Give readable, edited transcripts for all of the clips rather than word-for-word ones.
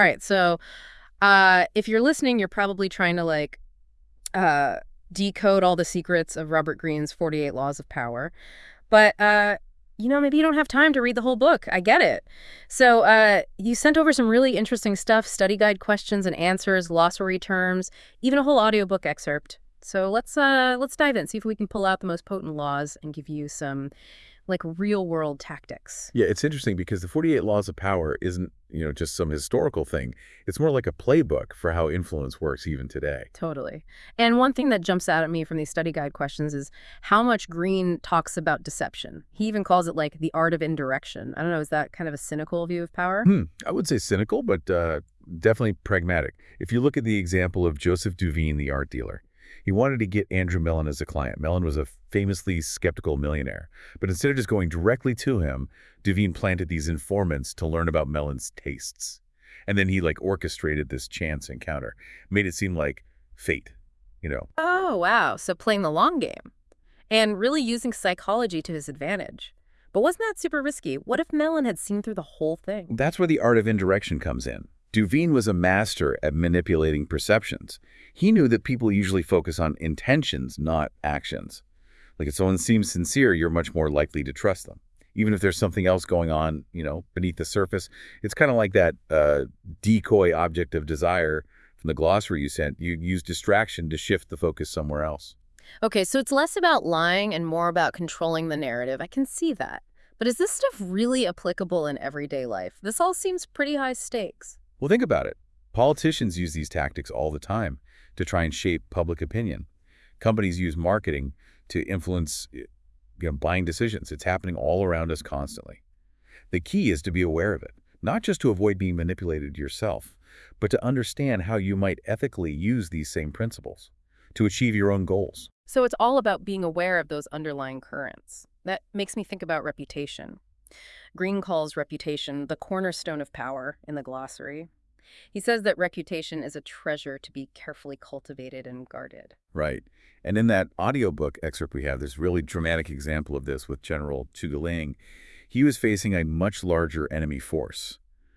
All right, so if you're listening, you're probably trying to uh, decode all the secrets of Robert Greene's 48 Laws of Power. But, maybe you don't have time to read the whole book. I get it. So you sent over some really interesting stuff, study guide questions and answers, glossary terms, even a whole audiobook excerpt. So let's dive in, see if we can pull out the most potent laws and give you some real world tactics. Yeah, it's interesting because the 48 Laws of Power isn't, just some historical thing. It's more like a playbook for how influence works even today. Totally. And one thing that jumps out at me from these study guide questions is how much Green talks about deception. He even calls it the art of indirection. I don't know, is that kind of a cynical view of power? I would say cynical, but definitely pragmatic. If you look at the example of Joseph Duveen, the art dealer, he wanted to get Andrew Mellon as a client. Mellon was a famously skeptical millionaire. But instead of just going directly to him, Duveen planted these informants to learn about Mellon's tastes. And then he orchestrated this chance encounter, made it seem like fate. Oh, wow. So playing the long game and really using psychology to his advantage. But wasn't that super risky? What if Mellon had seen through the whole thing? That's where the art of indirection comes in. Duveen was a master at manipulating perceptions. He knew that people usually focus on intentions, not actions. If someone seems sincere, you're much more likely to trust them. Even if there's something else going on, beneath the surface. It's kind of like that decoy object of desire from the glossary you sent. You use distraction to shift the focus somewhere else. Okay, so it's less about lying and more about controlling the narrative. I can see that. But is this stuff really applicable in everyday life? This all seems pretty high stakes. Well, think about it. Politicians use these tactics all the time to try and shape public opinion. Companies use marketing to influence buying decisions. It's happening all around us constantly. The key is to be aware of it, not just to avoid being manipulated yourself, but to understand how you might ethically use these same principles to achieve your own goals. So it's all about being aware of those underlying currents. That makes me think about reputation. Green calls reputation the cornerstone of power in the glossary. He says that reputation is a treasure to be carefully cultivated and guarded. Right. And in that audiobook excerpt we have, this really dramatic example of this with General Zhuge. He was facing a much larger enemy force.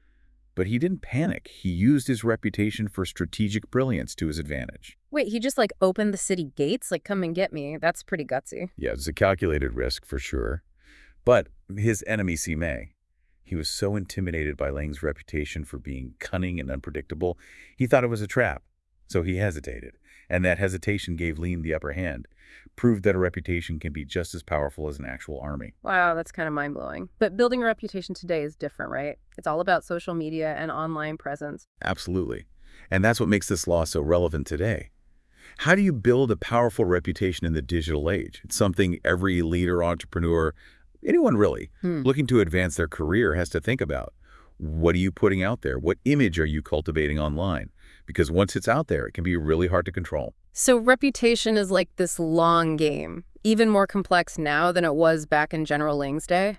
But he didn't panic. He used his reputation for strategic brilliance to his advantage. Wait, he just opened the city gates? Come and get me. That's pretty gutsy. Yeah, it was a calculated risk for sure. But his enemy, Sime, he was so intimidated by Lang's reputation for being cunning and unpredictable, he thought it was a trap. So he hesitated. And that hesitation gave Lin the upper hand, proved that a reputation can be just as powerful as an actual army. Wow, that's kind of mind-blowing. But building a reputation today is different, right? It's all about social media and online presence. Absolutely. And that's what makes this law so relevant today. How do you build a powerful reputation in the digital age? It's something every leader, entrepreneur, anyone really, looking to advance their career has to think about. What are you putting out there? What image are you cultivating online? Because once it's out there, it can be really hard to control. So reputation is like this long game, even more complex now than it was back in General Lang's day.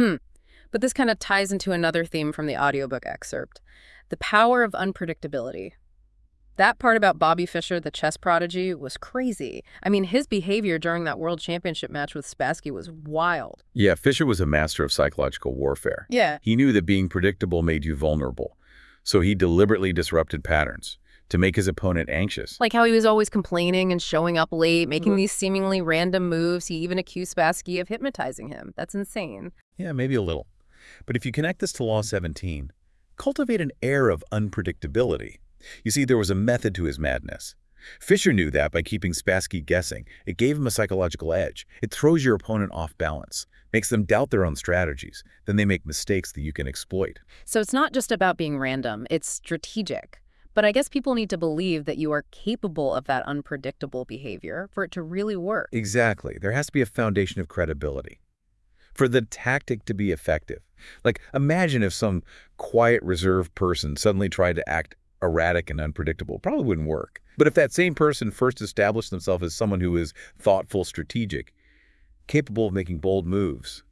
But this kind of ties into another theme from the audiobook excerpt, the power of unpredictability. That part about Bobby Fischer, the chess prodigy, was crazy. I mean, his behavior during that world championship match with Spassky was wild. Yeah, Fischer was a master of psychological warfare. Yeah. He knew that being predictable made you vulnerable. So he deliberately disrupted patterns to make his opponent anxious. Like how he was always complaining and showing up late, making these seemingly random moves. He even accused Spassky of hypnotizing him. That's insane. Yeah, maybe a little. But if you connect this to Law 17, cultivate an air of unpredictability. You see, there was a method to his madness. Fischer knew that by keeping Spassky guessing. It gave him a psychological edge. It throws your opponent off balance, makes them doubt their own strategies. Then they make mistakes that you can exploit. So it's not just about being random, it's strategic. But I guess people need to believe that you are capable of that unpredictable behavior for it to really work. Exactly. There has to be a foundation of credibility for the tactic to be effective. Imagine if some quiet, reserved person suddenly tried to act erratic and unpredictable. Probably wouldn't work. But if that same person first established themselves as someone who is thoughtful, strategic, capable of making bold moves,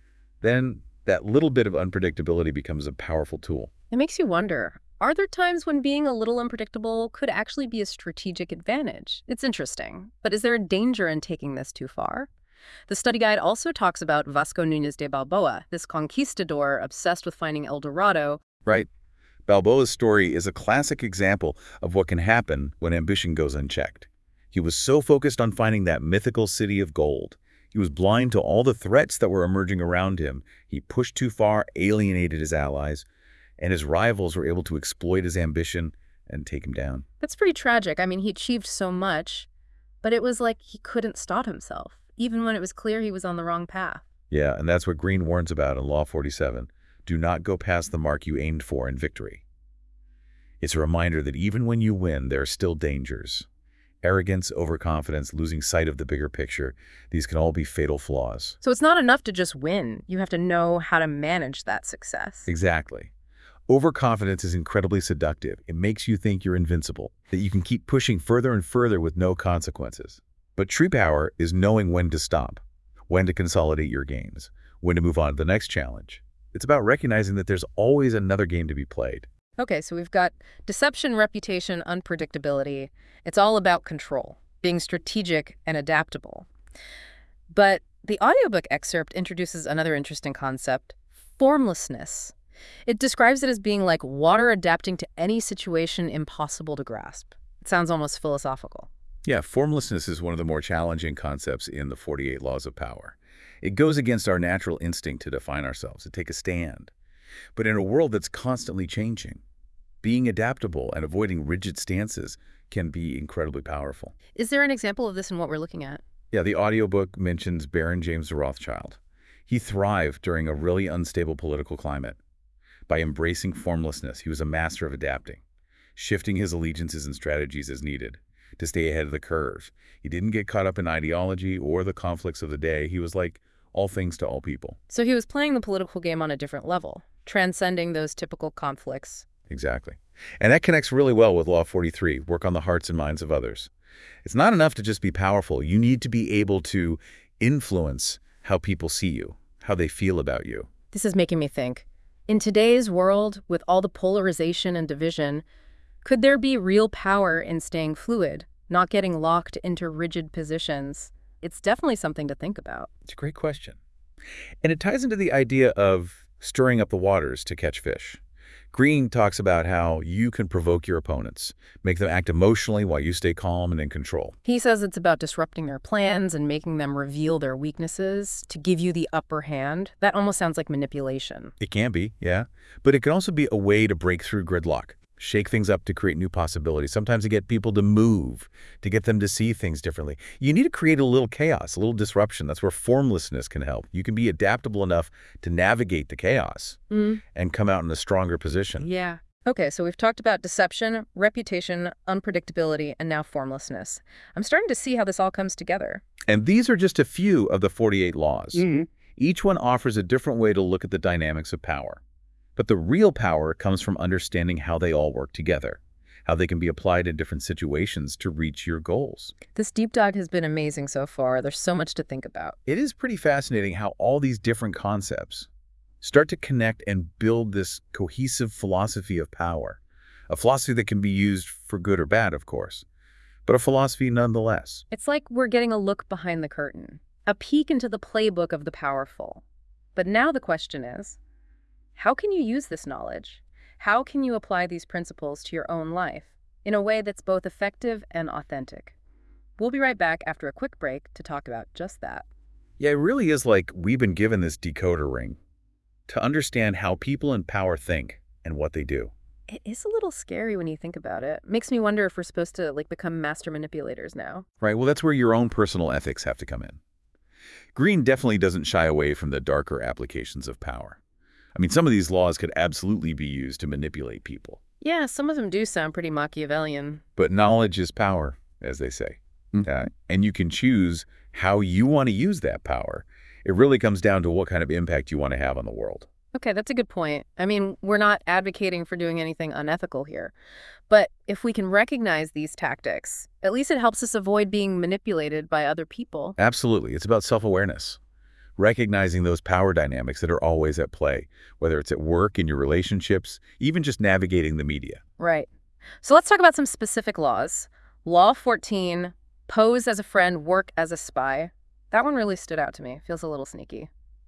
then that little bit of unpredictability becomes a powerful tool. It makes you wonder, are there times when being a little unpredictable could actually be a strategic advantage? It's interesting, but is there a danger in taking this too far? The study guide also talks about Vasco Núñez de Balboa, this conquistador obsessed with finding El Dorado. Right. Balboa's story is a classic example of what can happen when ambition goes unchecked. He was so focused on finding that mythical city of gold. He was blind to all the threats that were emerging around him. He pushed too far, alienated his allies, and his rivals were able to exploit his ambition and take him down. That's pretty tragic. I mean, he achieved so much, but it was like he couldn't stop himself, even when it was clear he was on the wrong path. Yeah, and that's what Greene warns about in Law 47. Do not go past the mark you aimed for in victory. It's a reminder that even when you win, there are still dangers. Arrogance, overconfidence, losing sight of the bigger picture, these can all be fatal flaws. So it's not enough to just win. You have to know how to manage that success. Exactly. Overconfidence is incredibly seductive. It makes you think you're invincible, that you can keep pushing further and further with no consequences. But true power is knowing when to stop, when to consolidate your gains, when to move on to the next challenge. It's about recognizing that there's always another game to be played. Okay, so we've got deception, reputation, unpredictability. It's all about control, being strategic and adaptable. But the audiobook excerpt introduces another interesting concept, formlessness. It describes it as being like water adapting to any situation impossible to grasp. It sounds almost philosophical. Yeah, formlessness is one of the more challenging concepts in the 48 Laws of Power. It goes against our natural instinct to define ourselves, to take a stand. But in a world that's constantly changing, being adaptable and avoiding rigid stances can be incredibly powerful. Is there an example of this in what we're looking at? Yeah, the audiobook mentions Baron James de Rothschild. He thrived during a really unstable political climate. By embracing formlessness, he was a master of adapting, shifting his allegiances and strategies as needed to stay ahead of the curve. He didn't get caught up in ideology or the conflicts of the day. He was like all things to all people. So he was playing the political game on a different level, transcending those typical conflicts. Exactly. And that connects really well with Law 43, work on the hearts and minds of others. It's not enough to just be powerful. You need to be able to influence how people see you, how they feel about you. This is making me think. In today's world, with all the polarization and division, could there be real power in staying fluid, not getting locked into rigid positions? It's definitely something to think about. It's a great question. And it ties into the idea of stirring up the waters to catch fish. Greene talks about how you can provoke your opponents, make them act emotionally while you stay calm and in control. He says it's about disrupting their plans and making them reveal their weaknesses to give you the upper hand. That almost sounds like manipulation. It can be, yeah. But it can also be a way to break through gridlock, shake things up to create new possibilities, sometimes to get people to move, to get them to see things differently. You need to create a little chaos, a little disruption. That's where formlessness can help. You can be adaptable enough to navigate the chaos and come out in a stronger position. Yeah. Okay, so we've talked about deception, reputation, unpredictability, and now formlessness. I'm starting to see how this all comes together. And these are just a few of the 48 laws. Each one offers a different way to look at the dynamics of power. But the real power comes from understanding how they all work together, how they can be applied in different situations to reach your goals. This deep dive has been amazing so far. There's so much to think about. It is pretty fascinating how all these different concepts start to connect and build this cohesive philosophy of power, a philosophy that can be used for good or bad, of course, but a philosophy nonetheless. It's like we're getting a look behind the curtain, a peek into the playbook of the powerful. But now the question is, how can you use this knowledge? How can you apply these principles to your own life in a way that's both effective and authentic? We'll be right back after a quick break to talk about just that. Yeah, it really is like we've been given this decoder ring to understand how people in power think and what they do. It is a little scary when you think about it. Makes me wonder if we're supposed to become master manipulators now. Right, well, that's where your own personal ethics have to come in. Greene definitely doesn't shy away from the darker applications of power. I mean, some of these laws could absolutely be used to manipulate people. Yeah, some of them do sound pretty Machiavellian. But knowledge is power, as they say. And you can choose how you want to use that power. It really comes down to what kind of impact you want to have on the world. Okay, that's a good point. I mean, we're not advocating for doing anything unethical here. But if we can recognize these tactics, at least it helps us avoid being manipulated by other people. Absolutely. It's about self-awareness. Recognizing those power dynamics that are always at play, whether it's at work, in your relationships, even just navigating the media. Right. So let's talk about some specific laws. Law 14, pose as a friend, work as a spy. That one really stood out to me. Feels a little sneaky.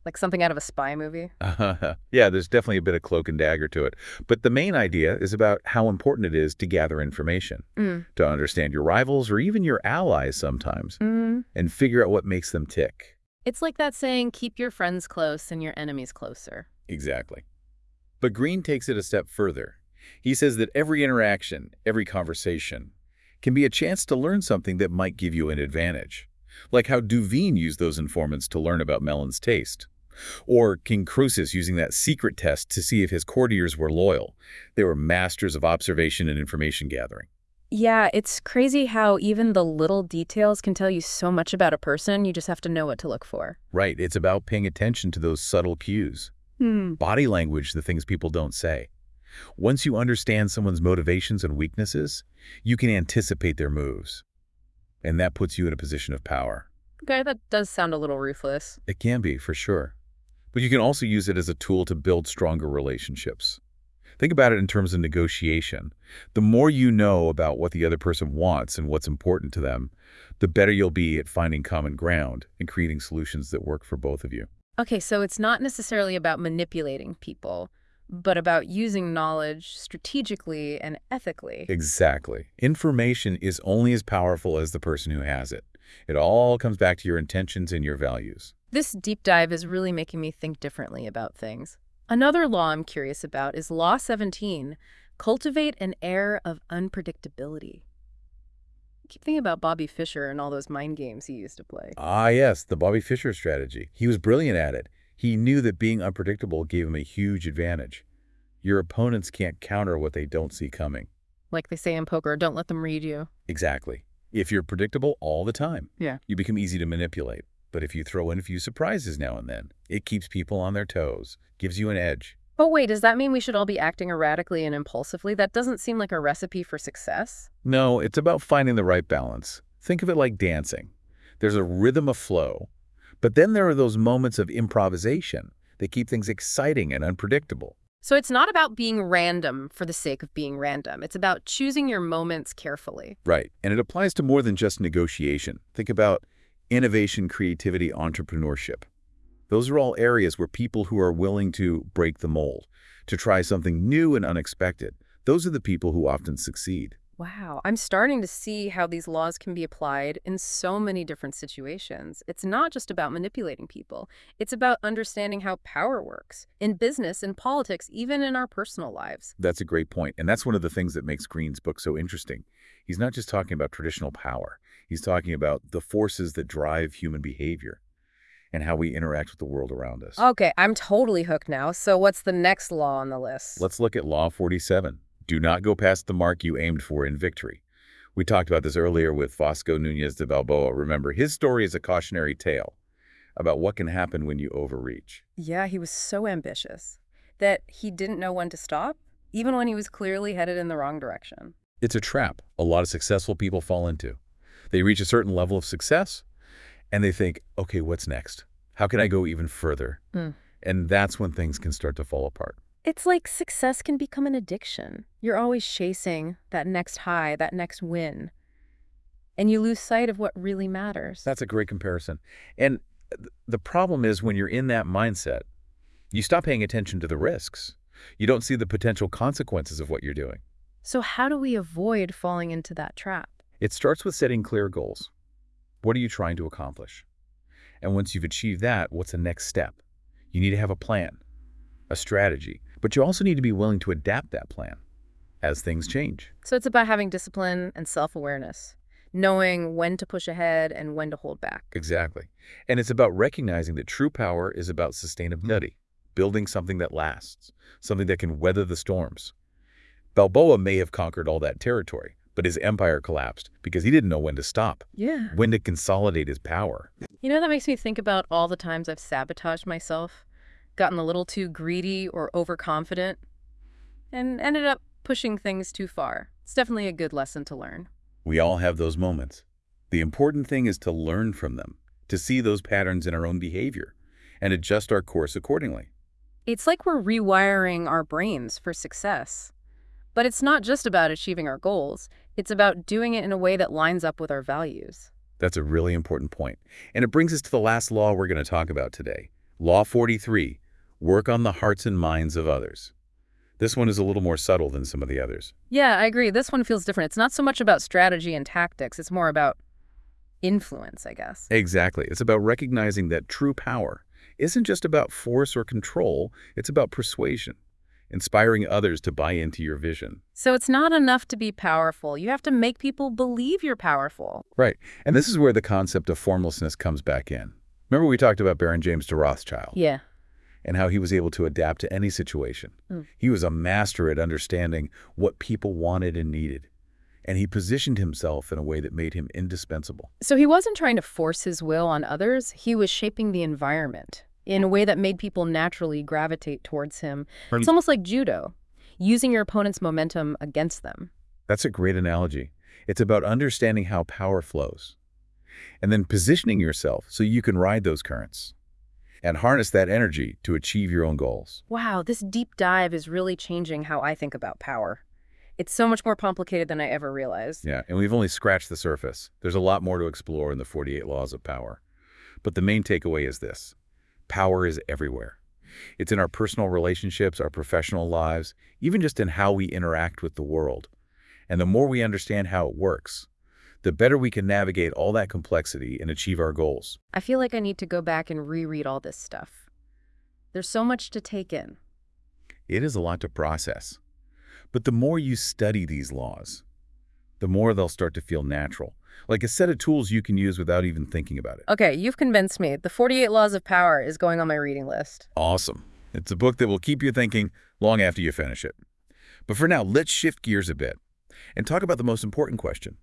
Like something out of a spy movie? Yeah, there's definitely a bit of cloak and dagger to it. But the main idea is about how important it is to gather information, Mm. to understand your rivals or even your allies sometimes, Mm. and figure out what makes them tick. It's like that saying, keep your friends close and your enemies closer. Exactly. But Green takes it a step further. He says that every interaction, every conversation, can be a chance to learn something that might give you an advantage. Like how Duveen used those informants to learn about Melon's taste. Or King Croesus using that secret test to see if his courtiers were loyal. They were masters of observation and information gathering. Yeah, it's crazy how even the little details can tell you so much about a person. You just have to know what to look for. Right, it's about paying attention to those subtle cues. Body language, the things people don't say. Once you understand someone's motivations and weaknesses, you can anticipate their moves. And that puts you in a position of power. Okay, that does sound a little ruthless. It can be, for sure. But you can also use it as a tool to build stronger relationships. Think about it in terms of negotiation. The more you know about what the other person wants and what's important to them, the better you'll be at finding common ground and creating solutions that work for both of you. Okay, so it's not necessarily about manipulating people, but about using knowledge strategically and ethically. Exactly. Information is only as powerful as the person who has it. It all comes back to your intentions and your values. This deep dive is really making me think differently about things. Another law I'm curious about is Law 17, cultivate an air of unpredictability. I keep thinking about Bobby Fischer and all those mind games he used to play. Ah, yes, the Bobby Fischer strategy. He was brilliant at it. He knew that being unpredictable gave him a huge advantage. Your opponents can't counter what they don't see coming. Like they say in poker, don't let them read you. Exactly. If you're predictable all the time, Yeah. you become easy to manipulate. But if you throw in a few surprises now and then, it keeps people on their toes, gives you an edge. But wait, does that mean we should all be acting erratically and impulsively? That doesn't seem like a recipe for success. No, it's about finding the right balance. Think of it like dancing. There's a rhythm of flow, but then there are those moments of improvisation that keep things exciting and unpredictable. So it's not about being random for the sake of being random. It's about choosing your moments carefully. Right, and it applies to more than just negotiation. Think about innovation, creativity, entrepreneurship. Those are all areas where people who are willing to break the mold, to try something new and unexpected, those are the people who often succeed. Wow, I'm starting to see how these laws can be applied in so many different situations. It's not just about manipulating people. It's about understanding how power works in business, in politics, even in our personal lives. That's a great point, and that's one of the things that makes Green's book so interesting. He's not just talking about traditional power. He's talking about the forces that drive human behavior and how we interact with the world around us. Okay, I'm totally hooked now. So what's the next law on the list? Let's look at Law 47. Do not go past the mark you aimed for in victory. We talked about this earlier with Vasco Núñez de Balboa. Remember, his story is a cautionary tale about what can happen when you overreach. Yeah, he was so ambitious that he didn't know when to stop, even when he was clearly headed in the wrong direction. It's a trap a lot of successful people fall into. They reach a certain level of success, and they think, okay, what's next? How can I go even further? Mm. And that's when things can start to fall apart. It's like success can become an addiction. You're always chasing that next high, that next win, and you lose sight of what really matters. That's a great comparison. And the problem is when you're in that mindset, you stop paying attention to the risks. You don't see the potential consequences of what you're doing. So how do we avoid falling into that trap? It starts with setting clear goals. What are you trying to accomplish? And once you've achieved that, what's the next step? You need to have a plan, a strategy, but you also need to be willing to adapt that plan as things change. So it's about having discipline and self-awareness, knowing when to push ahead and when to hold back. Exactly. And it's about recognizing that true power is about sustainability, building something that lasts, something that can weather the storms. Balboa may have conquered all that territory, but his empire collapsed because he didn't know when to stop, Yeah. when to consolidate his power. You know, that makes me think about all the times I've sabotaged myself, gotten a little too greedy or overconfident, and ended up pushing things too far. It's definitely a good lesson to learn. We all have those moments. The important thing is to learn from them, to see those patterns in our own behavior, and adjust our course accordingly. It's like we're rewiring our brains for success. But it's not just about achieving our goals. It's about doing it in a way that lines up with our values. That's a really important point. And it brings us to the last law we're going to talk about today, Law 43, work on the hearts and minds of others. This one is a little more subtle than some of the others. Yeah, I agree. This one feels different. It's not so much about strategy and tactics. It's more about influence, I guess. Exactly. It's about recognizing that true power isn't just about force or control, it's about persuasion, inspiring others to buy into your vision. So it's not enough to be powerful. You have to make people believe you're powerful. Right. And this is where the concept of formlessness comes back in. Remember we talked about Baron James de Rothschild? Yeah. And how he was able to adapt to any situation. Mm. He was a master at understanding what people wanted and needed. And he positioned himself in a way that made him indispensable. So he wasn't trying to force his will on others. He was shaping the environment in a way that made people naturally gravitate towards him. It's almost like judo, using your opponent's momentum against them. That's a great analogy. It's about understanding how power flows and then positioning yourself so you can ride those currents and harness that energy to achieve your own goals. Wow, this deep dive is really changing how I think about power. It's so much more complicated than I ever realized. Yeah, and we've only scratched the surface. There's a lot more to explore in the 48 Laws of Power. But the main takeaway is this. Power is everywhere. It's in our personal relationships, our professional lives, even just in how we interact with the world. And the more we understand how it works, the better we can navigate all that complexity and achieve our goals. I feel like I need to go back and reread all this stuff. There's so much to take in. It is a lot to process. But the more you study these laws, the more they'll start to feel natural, like a set of tools you can use without even thinking about it. Okay, you've convinced me. The 48 Laws of Power is going on my reading list. Awesome. It's a book that will keep you thinking long after you finish it. But for now, let's shift gears a bit and talk about the most important question.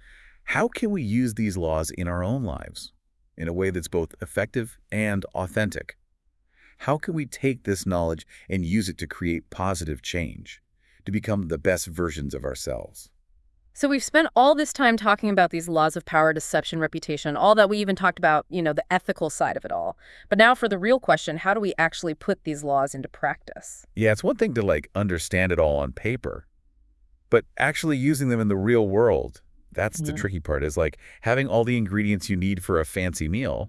How can we use these laws in our own lives in a way that's both effective and authentic? How can we take this knowledge and use it to create positive change, to become the best versions of ourselves? So we've spent all this time talking about these laws of power, deception, reputation, all that. We even talked about, the ethical side of it all. But now for the real question, how do we actually put these laws into practice? Yeah, it's one thing to understand it all on paper, but actually using them in the real world, that's the tricky part, is like having all the ingredients you need for a fancy meal,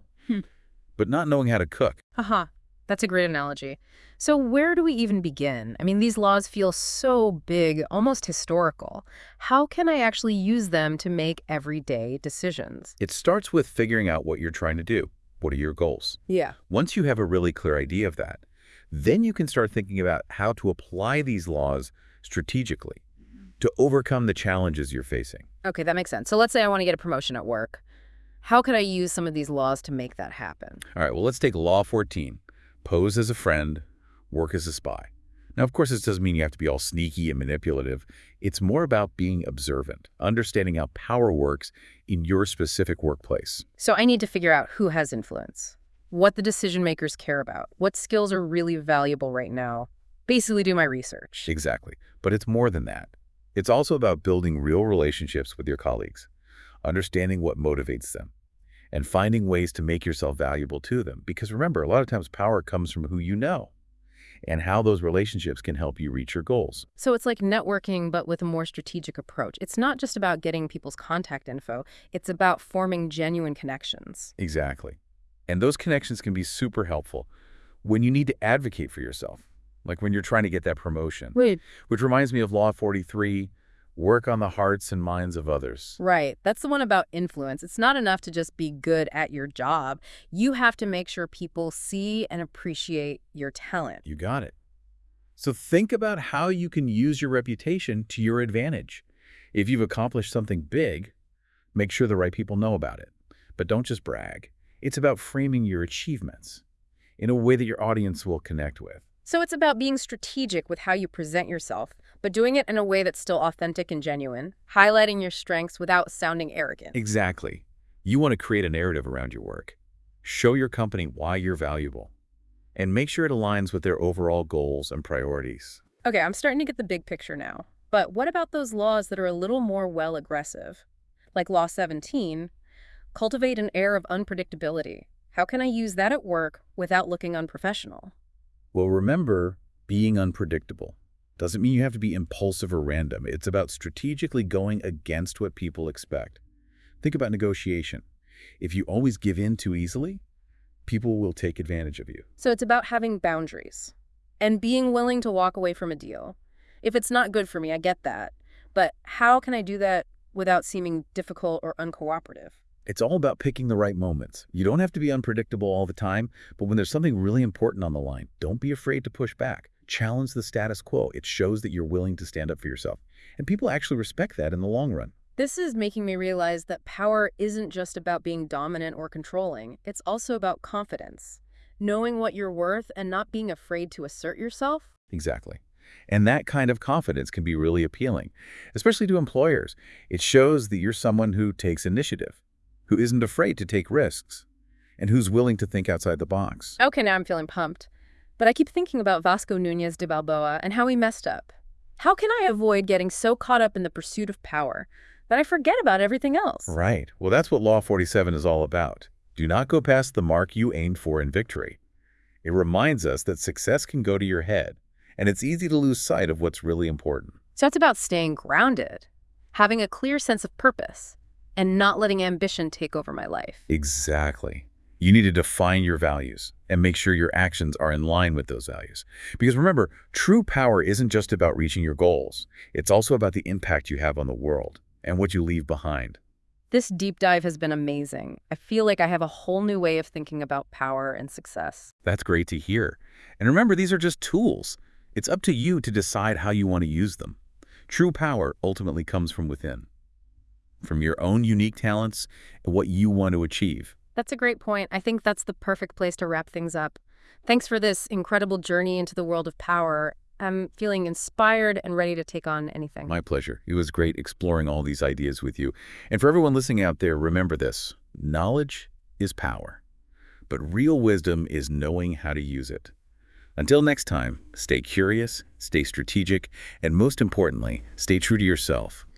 but not knowing how to cook. Haha, that's a great analogy. So where do we even begin? I mean, these laws feel so big, almost historical. How can I actually use them to make everyday decisions? It starts with figuring out what you're trying to do. What are your goals? Yeah. Once you have a really clear idea of that, then you can start thinking about how to apply these laws strategically to overcome the challenges you're facing. Okay, that makes sense. So let's say I want to get a promotion at work. How could I use some of these laws to make that happen? All right, well, let's take Law 14. Pose as a friend, work as a spy. Now, of course, this doesn't mean you have to be all sneaky and manipulative. It's more about being observant, understanding how power works in your specific workplace. So I need to figure out who has influence, what the decision makers care about, what skills are really valuable right now. Basically do my research. Exactly. But it's more than that. It's also about building real relationships with your colleagues, understanding what motivates them, and finding ways to make yourself valuable to them. Because remember, a lot of times power comes from who you know and how those relationships can help you reach your goals. So it's like networking, but with a more strategic approach. It's not just about getting people's contact info. It's about forming genuine connections. Exactly. And those connections can be super helpful when you need to advocate for yourself, like when you're trying to get that promotion. Wait. Which reminds me of Law 43, work on the hearts and minds of others. Right. That's the one about influence. It's not enough to just be good at your job. You have to make sure people see and appreciate your talent. You got it. So think about how you can use your reputation to your advantage. If you've accomplished something big, make sure the right people know about it. But don't just brag. It's about framing your achievements in a way that your audience will connect with. So it's about being strategic with how you present yourself, but doing it in a way that's still authentic and genuine, highlighting your strengths without sounding arrogant. Exactly. You want to create a narrative around your work. Show your company why you're valuable, and make sure it aligns with their overall goals and priorities. Okay, I'm starting to get the big picture now. But what about those laws that are a little more aggressive? Like Law 17, cultivate an air of unpredictability. How can I use that at work without looking unprofessional? Well, remember, being unpredictable doesn't mean you have to be impulsive or random. It's about strategically going against what people expect. Think about negotiation. If you always give in too easily, people will take advantage of you. So it's about having boundaries and being willing to walk away from a deal. If it's not good for me, I get that. But how can I do that without seeming difficult or uncooperative? It's all about picking the right moments. You don't have to be unpredictable all the time, but when there's something really important on the line, don't be afraid to push back. Challenge the status quo. It shows that you're willing to stand up for yourself. And people actually respect that in the long run. This is making me realize that power isn't just about being dominant or controlling. It's also about confidence, knowing what you're worth and not being afraid to assert yourself. Exactly. And that kind of confidence can be really appealing, especially to employers. It shows that you're someone who takes initiative, who isn't afraid to take risks, and who's willing to think outside the box. Okay, now I'm feeling pumped. But I keep thinking about Vasco Núñez de Balboa and how he messed up. How can I avoid getting so caught up in the pursuit of power that I forget about everything else? Right. Well, that's what Law 47 is all about. Do not go past the mark you aimed for in victory. It reminds us that success can go to your head, and it's easy to lose sight of what's really important. So it's about staying grounded, having a clear sense of purpose, and not letting ambition take over my life. Exactly. You need to define your values and make sure your actions are in line with those values. Because remember, true power isn't just about reaching your goals. It's also about the impact you have on the world and what you leave behind. This deep dive has been amazing. I feel like I have a whole new way of thinking about power and success. That's great to hear. And remember, these are just tools. It's up to you to decide how you want to use them. True power ultimately comes from within, from your own unique talents and what you want to achieve. That's a great point. I think that's the perfect place to wrap things up. Thanks for this incredible journey into the world of power. I'm feeling inspired and ready to take on anything. My pleasure. It was great exploring all these ideas with you. And for everyone listening out there, remember this. Knowledge is power, but real wisdom is knowing how to use it. Until next time, stay curious, stay strategic, and most importantly, stay true to yourself.